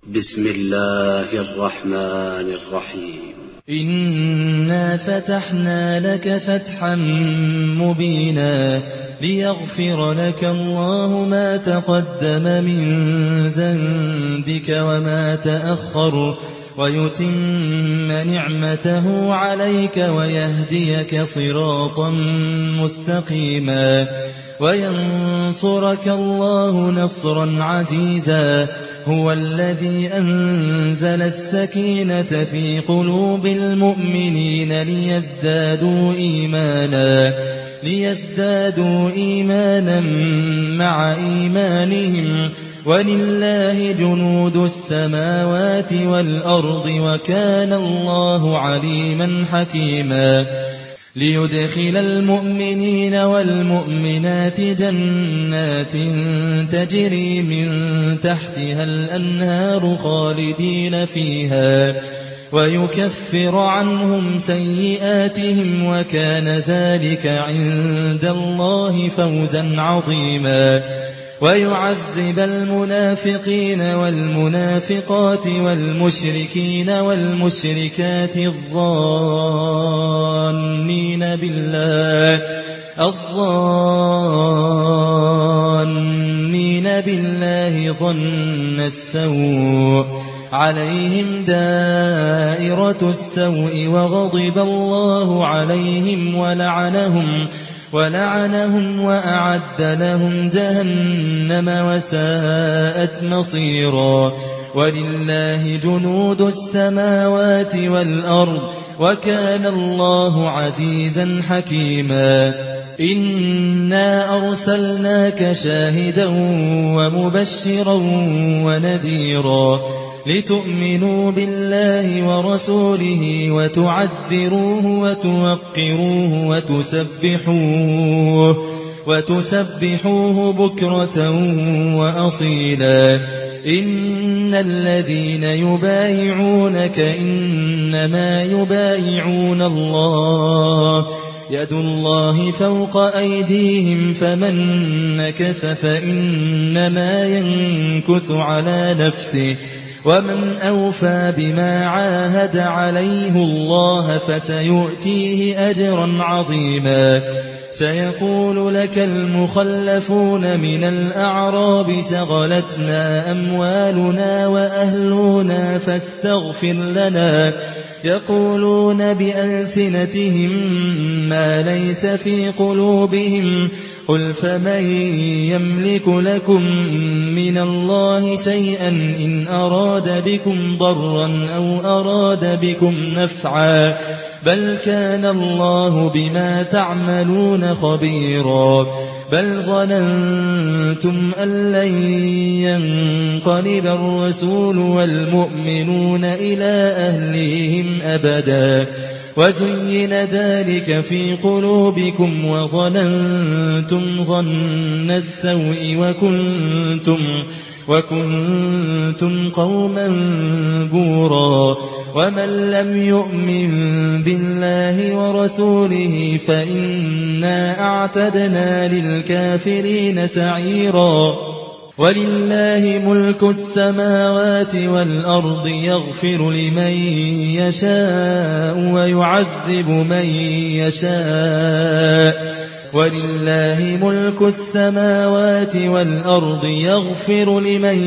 بسم الله الرحمن الرحيم. إنا فتحنا لك فتحا مبينا ليغفر لك الله ما تقدم من ذنبك وما تأخر ويتم نعمته عليك ويهديك صراطا مستقيما وينصرك الله نصرا عزيزا. هو الذي أنزل السكينة في قلوب المؤمنين ليزدادوا إيمانا مع إيمانهم ولله جنود السماوات والأرض وكان الله عليما حكيما. ليدخل المؤمنين والمؤمنات جنات تجري من تحتها الأنهار خالدين فيها ويكفر عنهم سيئاتهم وكان ذلك عند الله فوزا عظيما. ويعذب المنافقين والمنافقات والمشركين والمشركات الظانين بالله ظن السوء عليهم دائرة السوء وغضب الله عليهم ولعنهم وأعد لهم جهنم وساءت مصيرا. ولله جنود السماوات والأرض وكان الله عزيزا حكيما. إنا أرسلناك شاهدا ومبشرا ونذيرا لتؤمنوا بالله ورسوله وتعزروه وتوقروه وتسبحوه بكرة وأصيلا. إن الذين يبايعونك إنما يبايعون الله يد الله فوق أيديهم فمن نكث فإنما ينكث على نفسه ومن أوفى بما عاهد عليه الله فسيؤتيه أجرا عظيما. سيقول لك المخلفون من الأعراب شغلتنا أموالنا وأهلنا فاستغفر لنا يقولون بألسنتهم ما ليس في قلوبهم قل فمن يملك لكم من الله شيئا إن أراد بكم ضرا أو أراد بكم نفعا بل كان الله بما تعملون خبيرا. بل ظننتم أن لن ينقلب الرسول والمؤمنون إلى أهليهم أبدا وزين ذلك في قلوبكم وظننتم ظن السوء وكنتم قوما بورا. ومن لم يؤمن بالله ورسوله فإنا أعتدنا للكافرين سعيرا. ولله ملك السماوات والأرض يغفر لمن يشاء ويعذب من يشاء. ولله ملك السماوات والأرض يغفر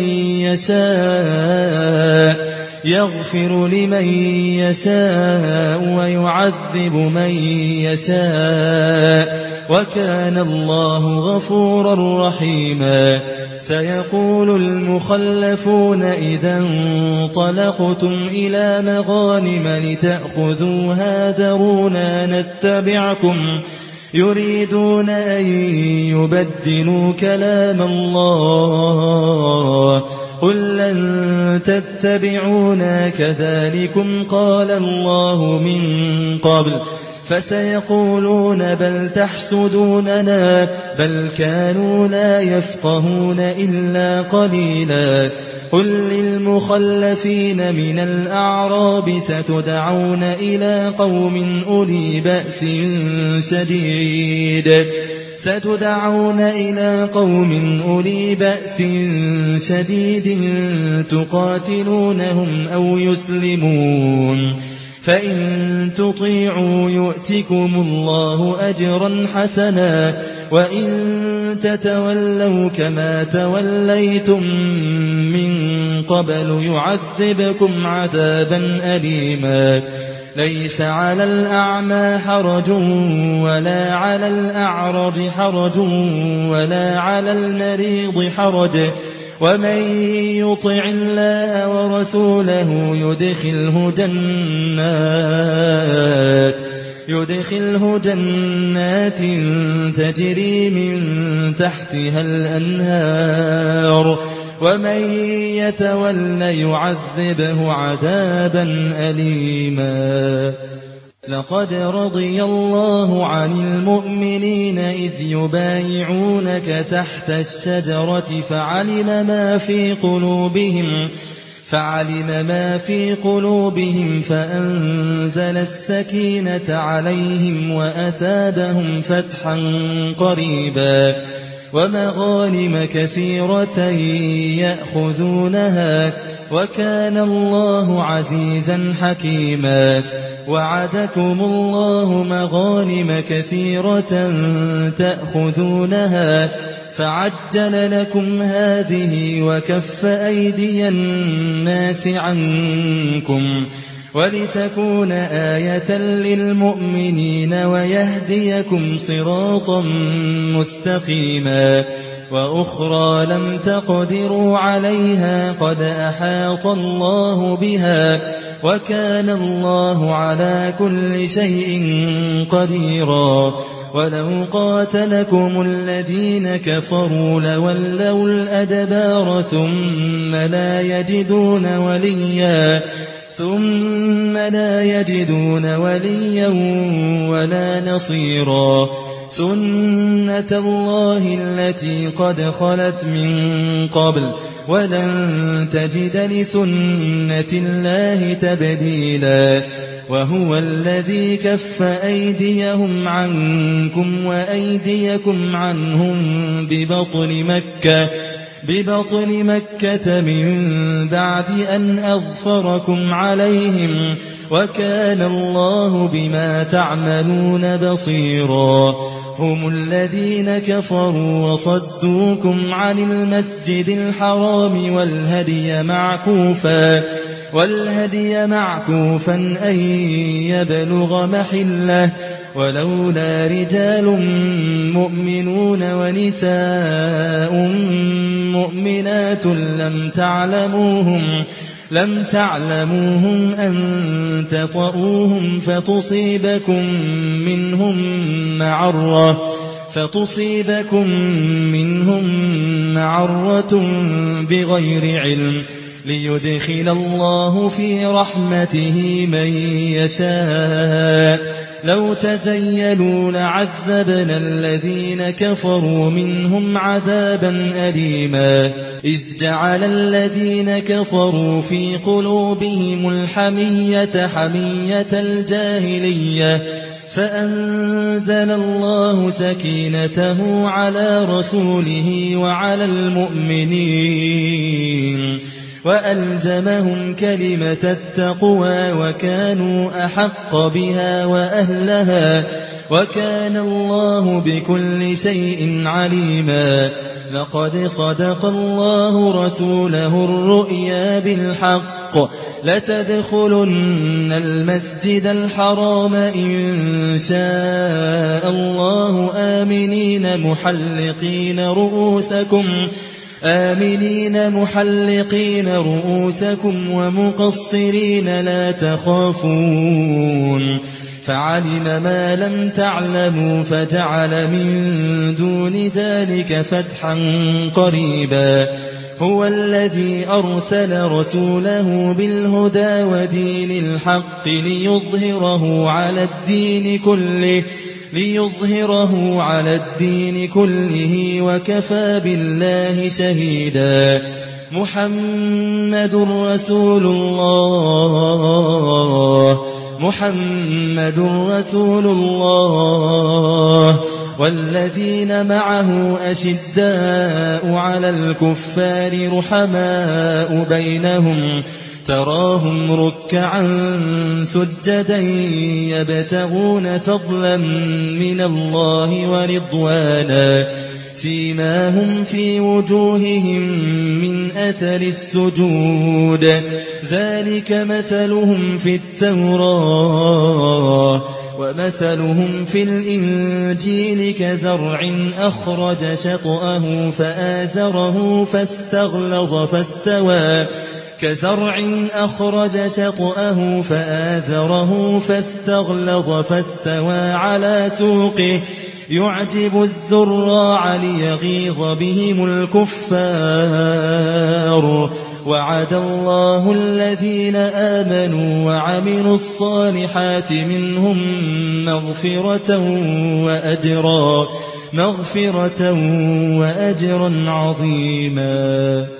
لمن يشاء ويعذب من يشاء وكان الله غفورا رحيما. سيقول المخلفون إذا انطلقتم إلى مغانم لتأخذوها ذرونا نتبعكم يريدون أن يبدلوا كلام الله قل لن تتبعونا كذلكم قال الله من قبل فسيقولون بل تحسدوننا بل كانوا لا يفقهون إلا قليلا. قل للمخلفين من الأعراب ستدعون إلى قوم أولي بأس شديد ستدعون إلى قوم أولي بأس شديد تقاتلونهم أو يسلمون فإن تطيعوا يؤتكم الله أجرا حسنا وإن تتولوا كما توليتم من قبل يعذبكم عذابا أليما ليس على الأعمى حرج ولا على الأعرج حرج ولا على المريض حرج ومن يطع الله ورسوله يدخله جنات تجري من تحتها الأنهار ومن يتول يعذبه عذابا أليما لقد رضي الله عن المؤمنين إذ يبايعونك تحت الشجرة فعلم ما في قلوبهم فأنزل السكينة عليهم وأثابهم فتحا قريبا ومغانم كثيرة يأخذونها وكان الله عزيزا حكيما وعدكم الله مغانم كثيرة تأخذونها فعجل لكم هذه وكف أيدي الناس عنكم ولتكون آية للمؤمنين ويهديكم صراطا مستقيما وأخرى لم تقدروا عليها قد أحاط الله بها وكان الله على كل شيء قديرا ولو قاتلكم الذين كفروا لولوا الأدبار ثم لا يجدون وليا ولا نصيرا سنة الله التي قد خلت من قبل ولن تجد لسنة الله تبديلا وهو الذي كف أيديهم عنكم وأيديكم عنهم ببطن مكة من بعد أن أظفركم عليهم وكان الله بما تعملون بصيرا هم الذين كفروا وصدوكم عن المسجد الحرام والهدي معكوفا أن يبلغ محله ولولا رجال مؤمنون ونساء مؤمنات لم تعلموهم أن تطؤوهم فتصيبكم منهم معرة بغير علم ليدخل الله في رحمته من يشاء لو تزيلوا لعذبنا الذين كفروا منهم عذابا أليما إذ جعل الذين كفروا في قلوبهم الحمية حمية الجاهلية فأنزل الله سكينته على رسوله وعلى المؤمنين وألزمهم كلمة التقوى وكانوا أحق بها وأهلها وكان الله بكل شيء عليما لقد صدق الله رسوله الرؤيا بالحق لتدخلن المسجد الحرام إن شاء الله آمنين محلقين رؤوسكم ومقصرين لا تخافون فعلم ما لم تعلموا فجعل من دون ذلك فتحا قريبا هو الذي أرسل رسوله بالهدى ودين الحق ليظهره على الدين كله وكفى بالله شهيدا محمد رسول الله والذين معه أشداء على الكفار رحماء بينهم تراهم ركعا سجدا يبتغون فضلا من الله ورضوانا سيماهم في وجوههم من أثر السجود ذلك مثلهم في التوراة ومثلهم في الإنجيل كزرع أخرج شطأه فآزره فاستغلظ فاستوى على سوقه يعجب الزراع ليغيظ بهم الكفار وعد الله الذين آمنوا وعملوا الصالحات منهم مغفرة وأجرا عظيما